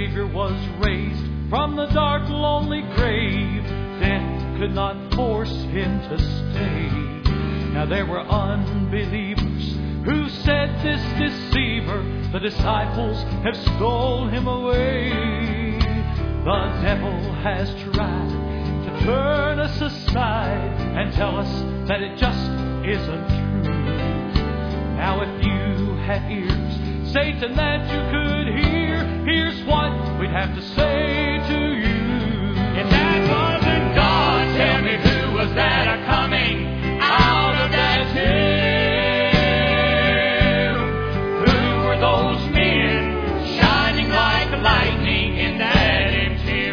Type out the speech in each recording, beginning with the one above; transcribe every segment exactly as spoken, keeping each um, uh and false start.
Savior was raised from the dark, lonely grave. Death could not force him to stay. Now there were unbelievers who said, this deceiver, the disciples have stole him away. The devil has tried to turn us aside and tell us that it just isn't true. Now if you had ears, Satan, that you could hear, here's what we'd have to say to you. If that wasn't God, tell me who was that a coming out of that tomb? Who were those men shining like lightning in that empty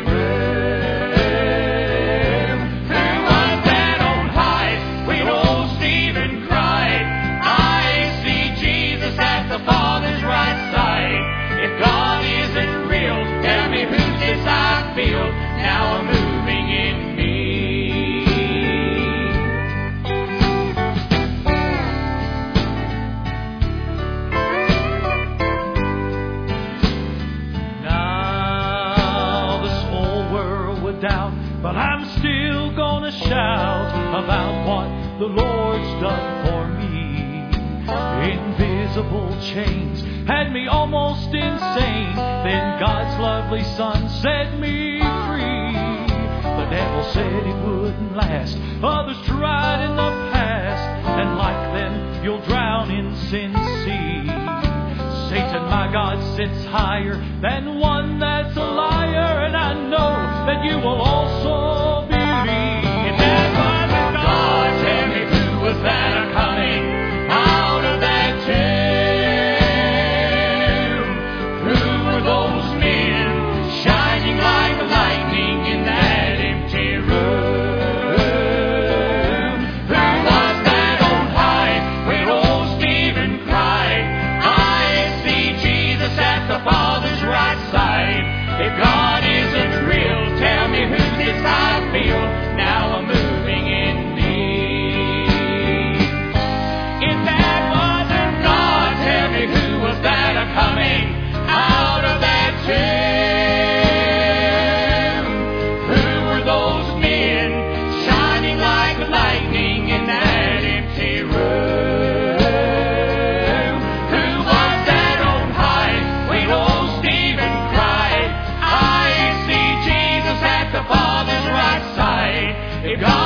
room? Who was that on high when old Stephen cried, I see Jesus at the Father's right side? If God isn't real, tell me who's this I feel now a moving in me? Now this whole world would doubt, but I'm still gonna shout about what the Lord's done for me. Invisible chains had me almost insane. Then God's lovely Son set me free. The devil said it wouldn't last. Others tried in the past, and like them you'll drown in sin's sea. Satan, my God, sits higher than one that's a liar, and I know that you will also believe. If that wasn't God, tell me who was that a coming out of that tomb? Who were those men shining like lightning in that empty room? Who was that on high when old Stephen cried, I see Jesus at the Father's right side? If God isn't real, tell me who's this I feel now a moving in me? If that wasn't God, tell me who was that a coming out of that tomb? Who were those men shining like lightning in that empty room? Who was that on high when old Stephen cried, I see Jesus at the Father's right side? If God